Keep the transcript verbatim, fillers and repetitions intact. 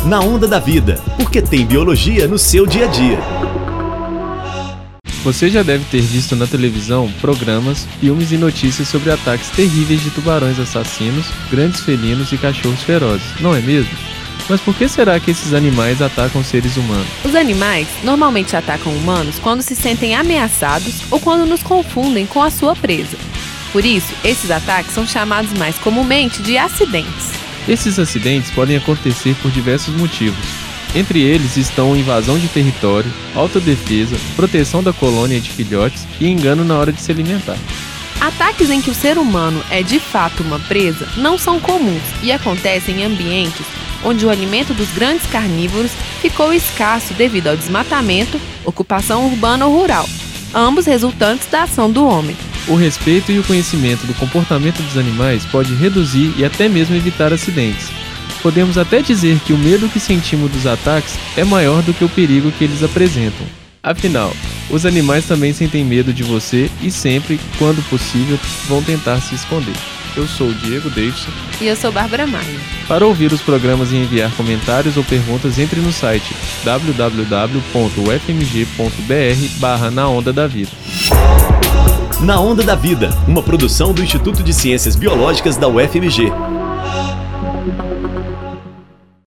Na Onda da Vida, porque tem biologia no seu dia a dia. Você já deve ter visto na televisão programas, filmes e notícias sobre ataques terríveis de tubarões assassinos, grandes felinos e cachorros ferozes, não é mesmo? Mas por que será que esses animais atacam seres humanos? Os animais normalmente atacam humanos quando se sentem ameaçados ou quando nos confundem com a sua presa. Por isso, esses ataques são chamados mais comumente de acidentes. Esses acidentes podem acontecer por diversos motivos. Entre eles estão invasão de território, autodefesa, proteção da colônia de filhotes e engano na hora de se alimentar. Ataques em que o ser humano é de fato uma presa não são comuns e acontecem em ambientes onde o alimento dos grandes carnívoros ficou escasso devido ao desmatamento, ocupação urbana ou rural, ambos resultantes da ação do homem. O respeito e o conhecimento do comportamento dos animais pode reduzir e até mesmo evitar acidentes. Podemos até dizer que o medo que sentimos dos ataques é maior do que o perigo que eles apresentam. Afinal, os animais também sentem medo de você e sempre, quando possível, vão tentar se esconder. Eu sou o Diego Davidson. E eu sou Bárbara Maia. Para ouvir os programas e enviar comentários ou perguntas, entre no site w w w ponto u f m g ponto b r barra na onda da vida. Na Onda da Vida, uma produção do Instituto de Ciências Biológicas da U F M G.